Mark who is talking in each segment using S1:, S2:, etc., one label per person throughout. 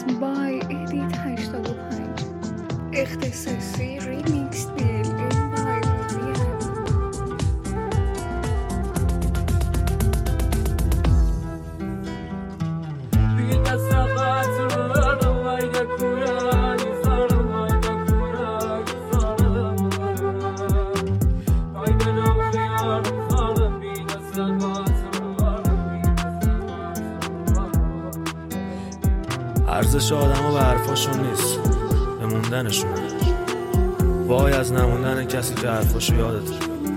S1: بای ادیت 85 اختصاصی ریمیکس دیل این بای
S2: ارزش آدم به حرفاشون نیست، به موندنشونه. وای از نموندن کسی که حرفاشو یادته.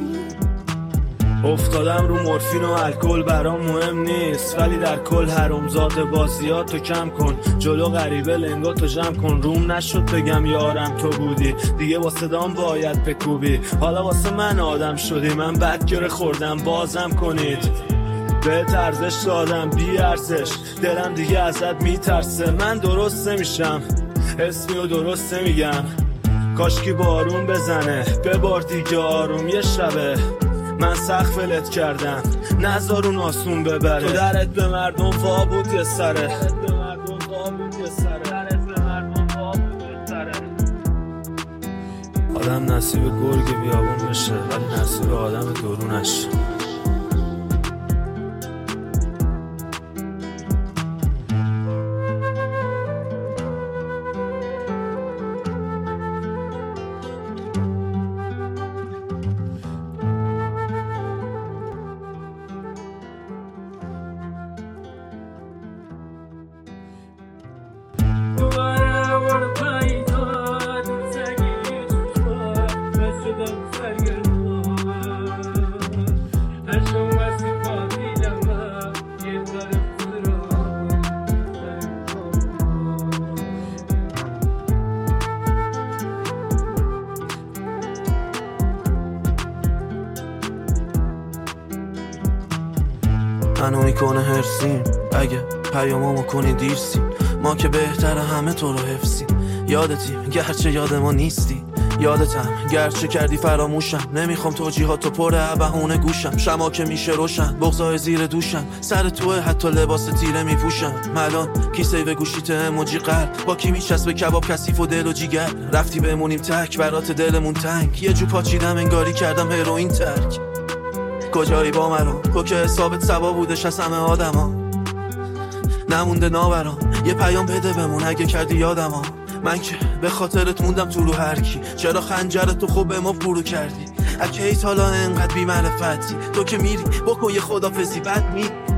S2: افتادم رو مورفین و الکل برام مهم نیست، ولی در کل حرامزاده بازیاتو کم کن، جلو غریبه لنگاتو جمع کن. روم نشد بگم یارم تو بودی، دیگه با صدام باید بکوبی. حالا واسه من آدم شدی، من بد گره خوردم بازم کنید. بهت ارزش دادم بی ارزش، دلم دیگه ازت میترسه. من درست نمیشم، اسمی رو درست نمیگم. کاشکی بارون بزنه، ببار دیگه آروم. یه شبه من سقف ولت کردم، نذار اون آسون ببره. تو درت به مردم وا بود یه سره، آدم نصیب گرگ بیابون بشه، ولی نصیب آدم درونش.
S3: منو میکنه هرسیم اگه پیامامو کنی دیرسیم. ما که بهتره همه تو رو حفظیم. یادتیم گرچه یاد ما نیستی، یادتم گرچه کردی فراموشم. نمیخوام توجیهاتو پر بهونه گوشم. شما که میشه روشن، بغضای زیر دوشم. سر توه حتی لباس تیره میپوشم. ملان کیسه به گوشیت اموجی قلب، با کی میچسبه کباب کثیف و دل و جیگر. رفتی بمونیم تک برات دلمون تنگ، یه جو پاچیدم انگاری کردم هروئین ترک. کجایی با مرا تو که حسابت سوا بودش از همه آدما. نمونده ناورام، یه پیام بده بمون اگه کردی یادما. من که به خاطرت موندم تو رو هر کی. چرا خنجرتو خوب به ما پرو کردی؟ اگه ایت حالا انقدر بی معرفتی، تو که میری بکن یه خدافزی بد می